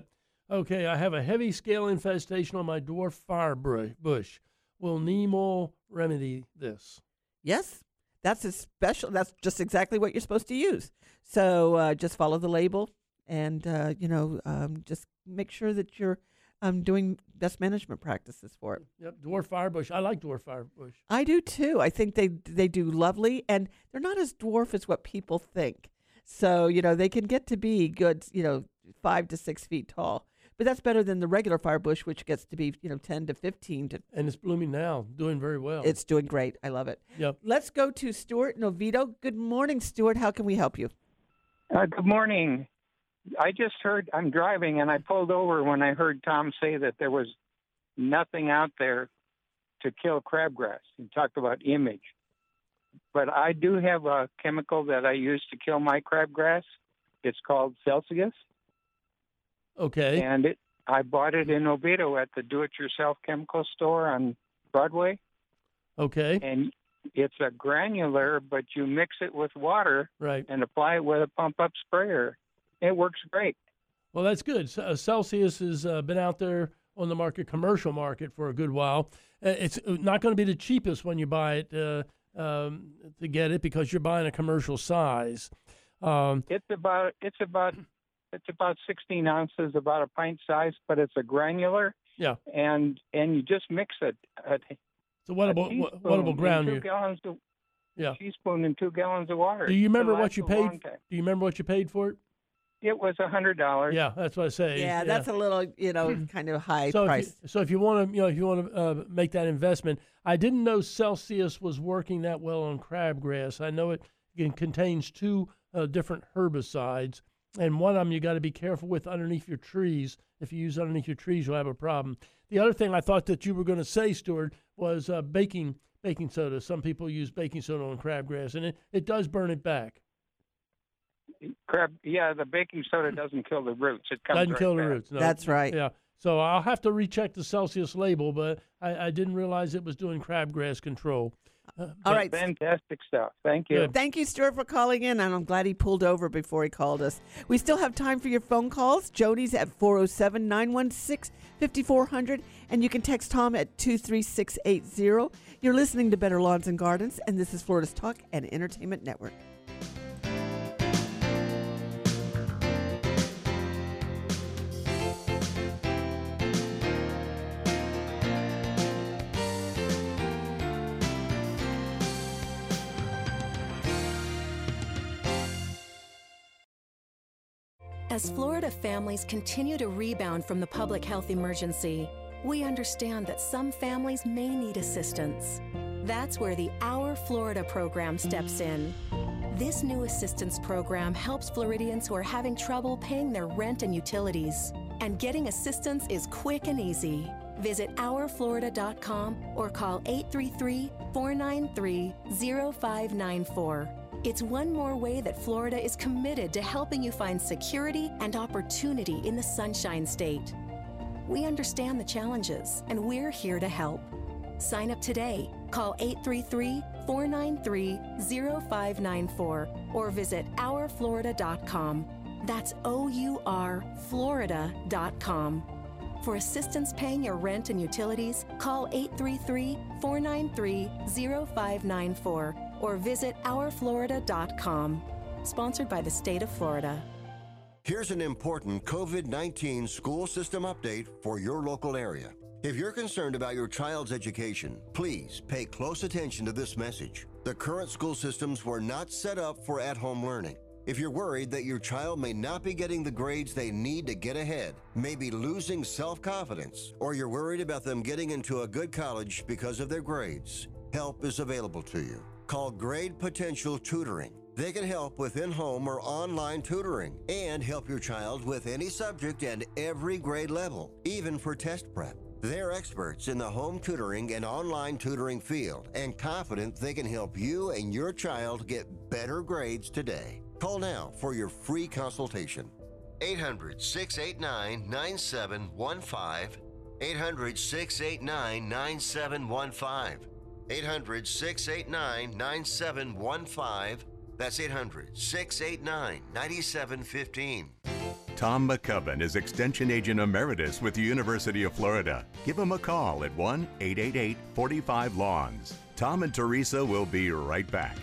Okay, I have a heavy scale infestation on my dwarf fire bush. Will neem oil remedy this? Yes, that's just exactly what you're supposed to use. So just follow the label and, just make sure that you're doing best management practices for it. Yep, dwarf firebush. I like dwarf firebush. I do too. I think they do lovely, and they're not as dwarf as what people think. So, they can get to be good, 5 to 6 feet tall. But that's better than the regular firebush, which gets to be, 10 to 15. And it's blooming now, doing very well. It's doing great. I love it. Yep. Let's go to Stuart in Oviedo. Good morning, Stuart. How can we help you? Good morning. I just heard, I'm driving, and I pulled over when I heard Tom say that there was nothing out there to kill crabgrass. He talked about image. But I do have a chemical that I use to kill my crabgrass. It's called Celsius. Okay. And I bought it in Oviedo at the do-it-yourself chemical store on Broadway. Okay. And it's a granular, but you mix it with water and apply it with a pump-up sprayer. It works great. Well, that's good. Celsius has been out there on the market, commercial market, for a good while. It's not going to be the cheapest when you buy it to get it because you're buying a commercial size. It's about 16 ounces, about a pint size, but it's a granular. Yeah. And you just mix it. So what about ground? 2 gallons of, yeah. Teaspoon and 2 gallons of water. Do you remember It'll what you last a long paid? time. Do you remember what you paid for it? It was $100. Yeah, that's what I say. Yeah, that's a little, kind of high price. So if you want to, make that investment, I didn't know Celsius was working that well on crabgrass. I know it contains 2 different herbicides, and one of them you got to be careful with underneath your trees. If you use underneath your trees, you'll have a problem. The other thing I thought that you were going to say, Stuart, was baking soda. Some people use baking soda on crabgrass, and it does burn it back. The baking soda doesn't kill the roots. It comes doesn't kill the back. roots. No. That's right. Yeah. So I'll have to recheck the Celsius label, but I didn't realize it was doing crabgrass control. All right. Fantastic stuff. Thank you. Good. Thank you, Stuart, for calling in, and I'm glad he pulled over before he called us. We still have time for your phone calls. Jody's at 407-916-5400, and you can text Tom at 23680. You're listening to Better Lawns and Gardens, and this is Florida's Talk and Entertainment Network. As Florida families continue to rebound from the public health emergency, we understand that some families may need assistance. That's where the Our Florida program steps in. This new assistance program helps Floridians who are having trouble paying their rent and utilities. And getting assistance is quick and easy. Visit OurFlorida.com or call 833-493-0594. It's one more way that Florida is committed to helping you find security and opportunity in the Sunshine State. We understand the challenges, and we're here to help. Sign up today. Call 833-493-0594 or visit OurFlorida.com. That's OURFlorida.com. For assistance paying your rent and utilities, call 833-493-0594 or visit OurFlorida.com. Sponsored by the state of Florida. Here's an important COVID-19 school system update for your local area. If you're concerned about your child's education, please pay close attention to this message. The current school systems were not set up for at-home learning. If you're worried that your child may not be getting the grades they need to get ahead, may be losing self-confidence, or you're worried about them getting into a good college because of their grades, help is available to you. Call Grade Potential Tutoring. They can help with in-home or online tutoring and help your child with any subject and every grade level, even for test prep. They're experts in the home tutoring and online tutoring field and confident they can help you and your child get better grades today. Call now for your free consultation. 800-689-9715. 800-689-9715. 800-689-9715. That's 800-689-9715. Tom McCubbin is Extension Agent Emeritus with the University of Florida. Give him a call at 1-888-45-LAWNS. Tom and Teresa will be right back.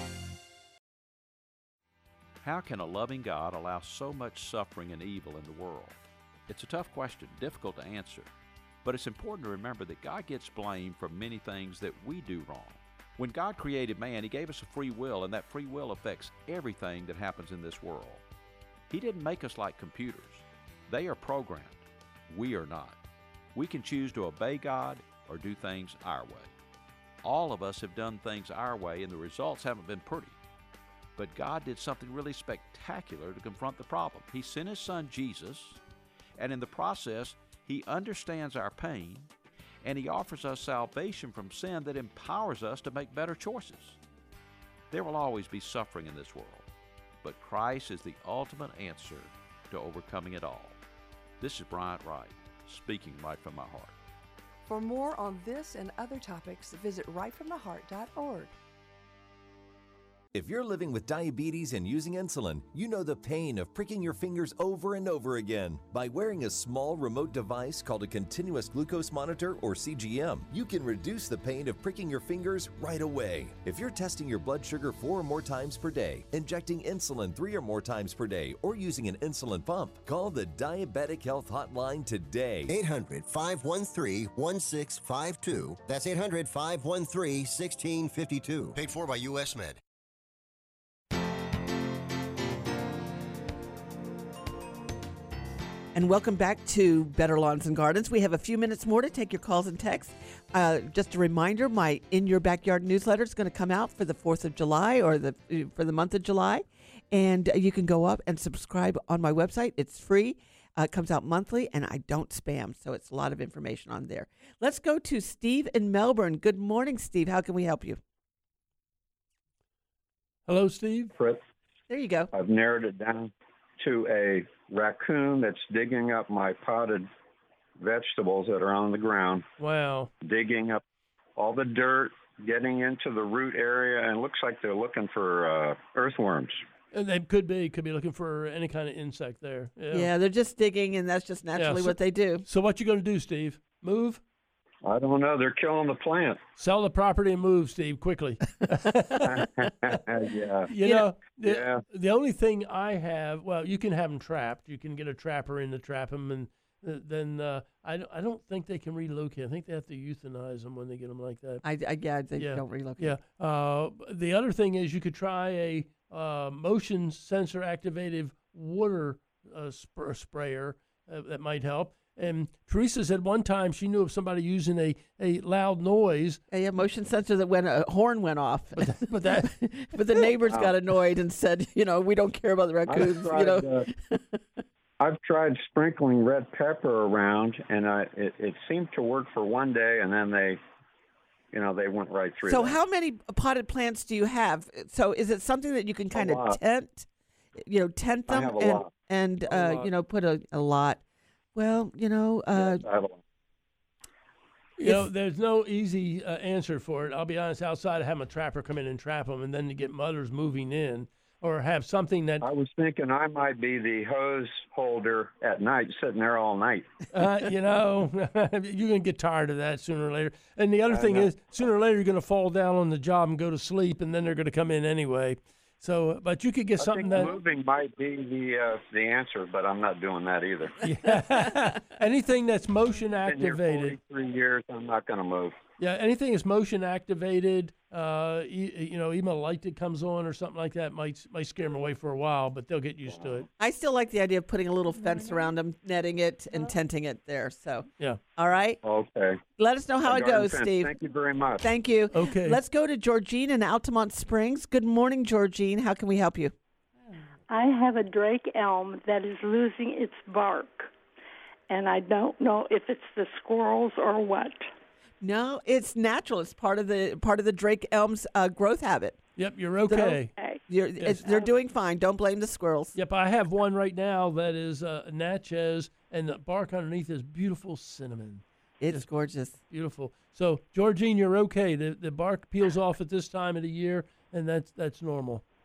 How can a loving God allow so much suffering and evil in the world? It's a tough question, difficult to answer. But it's important to remember that God gets blamed for many things that we do wrong. When God created man, He gave us a free will, and that free will affects everything that happens in this world. He didn't make us like computers. They are programmed. We are not. We can choose to obey God or do things our way. All of us have done things our way, and the results haven't been pretty. But God did something really spectacular to confront the problem. He sent His Son, Jesus, and in the process, He understands our pain, and He offers us salvation from sin that empowers us to make better choices. There will always be suffering in this world, but Christ is the ultimate answer to overcoming it all. This is Bryant Wright, speaking right from my heart. For more on this and other topics, visit rightfromtheheart.org. If you're living with diabetes and using insulin, you know the pain of pricking your fingers over and over again. By wearing a small remote device called a continuous glucose monitor, or CGM, you can reduce the pain of pricking your fingers right away. If you're testing your blood sugar 4 or more times per day, injecting insulin 3 or more times per day, or using an insulin pump, call the Diabetic Health Hotline today. 800-513-1652. That's 800-513-1652. Paid for by U.S. Med. And welcome back to Better Lawns and Gardens. We have a few minutes more to take your calls and texts. Just a reminder, my In Your Backyard newsletter is going to come out for the 4th of July or for the month of July. And you can go up and subscribe on my website. It's free. It comes out monthly, and I don't spam, so it's a lot of information on there. Let's go to Steve in Melbourne. Good morning, Steve. How can we help you? Hello, Steve. Fritz. There you go. I've narrowed it down to a raccoon that's digging up my potted vegetables that are on the ground. Wow. Digging up all the dirt, getting into the root area, and it looks like they're looking for earthworms. And they could be looking for any kind of insect there. Yeah, they're just digging, and that's just naturally what they do. So what you going to do, Steve? Move? I don't know. They're killing the plant. Sell the property and move, Steve, quickly. Yeah. You know, the only thing I have, well, you can have them trapped. You can get a trapper in to trap them, and then I don't think they can relocate. I think they have to euthanize them when they get them like that. They don't relocate. Yeah. The other thing is you could try a motion sensor activated water sprayer that might help. And Teresa said one time she knew of somebody using a loud noise. A motion sensor that when a horn went off. But the neighbors got annoyed and said, we don't care about the raccoons. I've tried sprinkling red pepper around, and it seemed to work for one day, and then they went right through. So that. how many potted plants do you have? So is it something that you can kind of tent them I have a lot. and put a lot? Well, there's no easy answer for it. I'll be honest, outside of having a trapper come in and trap them and then to get mothers moving in or have something that... I was thinking I might be the hose holder at night, sitting there all night. You're going to get tired of that sooner or later. And the other thing is, sooner or later, you're going to fall down on the job and go to sleep, and then they're going to come in anyway. So, but you could get something that moving might be the answer, but I'm not doing that either. Yeah. Anything that's motion activated. 43 years, I'm not going to move. Yeah, anything that's motion activated, even a light that comes on or something like that might scare them away for a while, but they'll get used to it. I still like the idea of putting a little fence around them, netting it, and tenting it there. So, yeah. All right. Okay. Let us know how it goes, fence. Steve. Thank you very much. Thank you. Okay. Let's go to Georgine in Altamont Springs. Good morning, Georgine. How can we help you? I have a Drake elm that is losing its bark, and I don't know if it's the squirrels or what. No, it's natural. It's part of the Drake elm's growth habit. Yep, you're okay. They're doing fine. Don't blame the squirrels. Yep, I have one right now that is Natchez, and the bark underneath is beautiful cinnamon. It's gorgeous. Beautiful. So, Georgine, you're okay. The bark peels off at this time of the year, and that's normal.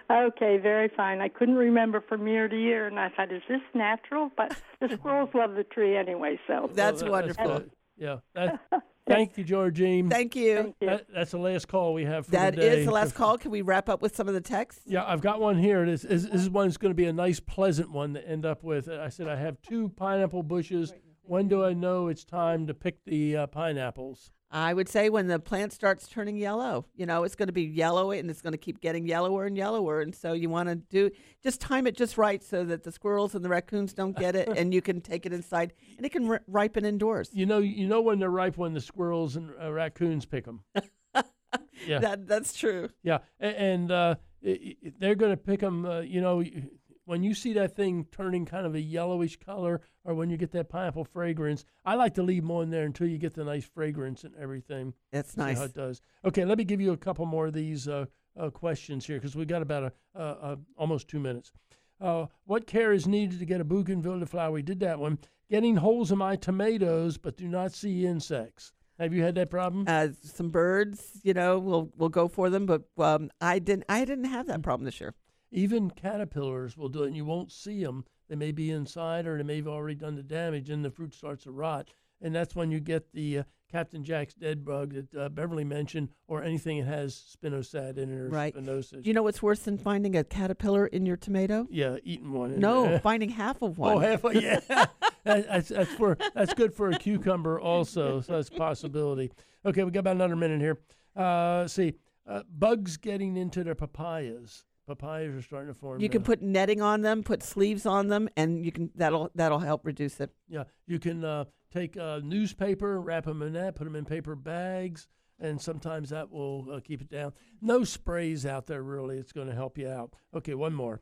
Okay, very fine. I couldn't remember from year to year, and I thought, is this natural? But the squirrels love the tree anyway, so. That's wonderful. That's yeah. Thank you, Georgine. Thank you. That's the last call we have for That today. is the last call. Can we wrap up with some of the texts? Yeah, I've got one here. This is one that's going to be a nice, pleasant one to end up with. I said, I have 2 pineapple bushes. When do I know it's time to pick the pineapples? I would say when the plant starts turning yellow. It's going to be yellow, and it's going to keep getting yellower and yellower. And so you want to just time it just right so that the squirrels and the raccoons don't get it, and you can take it inside, and it can ripen indoors. You know when they're ripe when the squirrels and raccoons pick them. Yeah, that's true. Yeah, and they're going to pick them. When you see that thing turning kind of a yellowish color, or when you get that pineapple fragrance, I like to leave them on there until you get the nice fragrance and everything. That's nice. See how it does. Okay, let me give you a couple more of these questions here because we got about almost 2 minutes. What care is needed to get a bougainvillea flower? We did that one. Getting holes in my tomatoes, but do not see insects. Have you had that problem? Some birds, will go for them, but I didn't have that problem this year. Even caterpillars will do it, and you won't see them. They may be inside, or they may have already done the damage, and the fruit starts to rot. And that's when you get the Captain Jack's dead bug that Beverly mentioned, or anything that has spinosad in it or spinosad. Do you know what's worse than finding a caterpillar in your tomato? Yeah, eating one. No, finding half of one. Oh, half of yeah. That's good for a cucumber also, so that's a possibility. Okay, we got about another minute here. Let's see. Bugs getting into their papayas. Papayas are starting to form. You can put netting on them, put sleeves on them, and that'll help reduce it. Yeah, you can take a newspaper, wrap them in that, put them in paper bags, and sometimes that will keep it down. No sprays out there really. It's going to help you out. Okay, one more.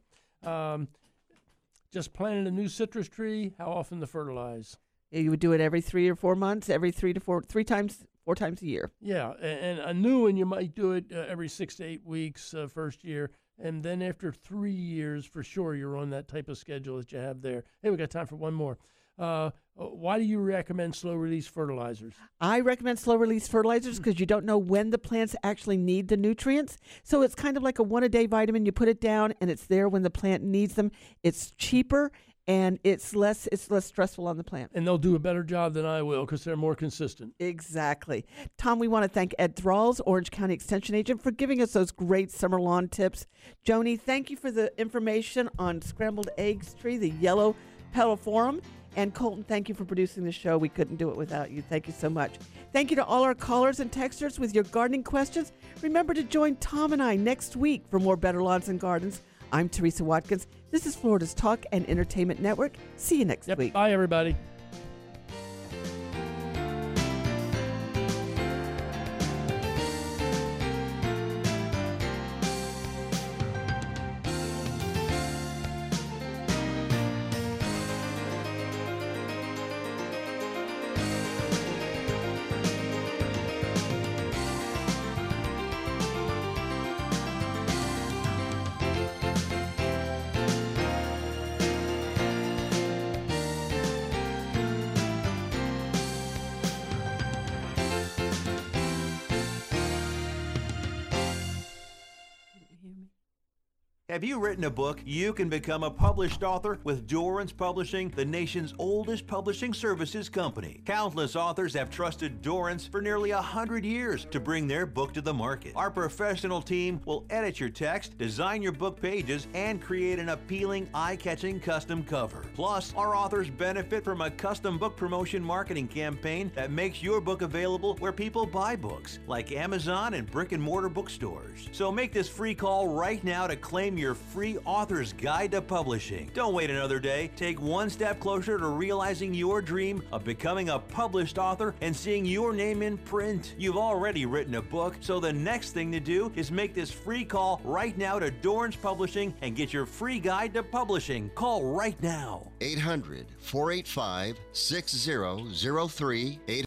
Just planted a new citrus tree. How often to fertilize? You would do it every 3 or 4 months, every 4 times a year. Yeah, and a new one you might do it every 6 to 8 weeks first year. And then after 3 years, for sure, you're on that type of schedule that you have there. Hey, we got time for one more. Why do you recommend slow-release fertilizers? I recommend slow-release fertilizers because you don't know when the plants actually need the nutrients. So it's kind of like a one-a-day vitamin. You put it down, and it's there when the plant needs them. It's cheaper, and it's less stressful on the plant. And they'll do a better job than I will because they're more consistent. Exactly. Tom, we want to thank Ed Thralls, Orange County Extension Agent, for giving us those great summer lawn tips. Joni, thank you for the information on scrambled eggs tree, the yellow pedalforum. And Colton, thank you for producing the show. We couldn't do it without you. Thank you so much. Thank you to all our callers and texters with your gardening questions. Remember to join Tom and I next week for more Better Lawns and Gardens. I'm Teresa Watkins. This is Florida's Talk and Entertainment Network. See you next week. Bye, everybody. Have you written a book? You can become a published author with Dorrance Publishing, the nation's oldest publishing services company. Countless authors have trusted Dorrance for nearly 100 years to bring their book to the market. Our professional team will edit your text, design your book pages, and create an appealing, eye-catching custom cover. Plus, our authors benefit from a custom book promotion marketing campaign that makes your book available where people buy books, like Amazon and brick-and-mortar bookstores. So make this free call right now to claim your free author's guide to publishing. Don't wait another day. Take one step closer to realizing your dream of becoming a published author and seeing your name in print. You've already written a book, so the next thing to do is make this free call right now to Dorrance Publishing and get your free guide to publishing. Call right now. 800-485-6003.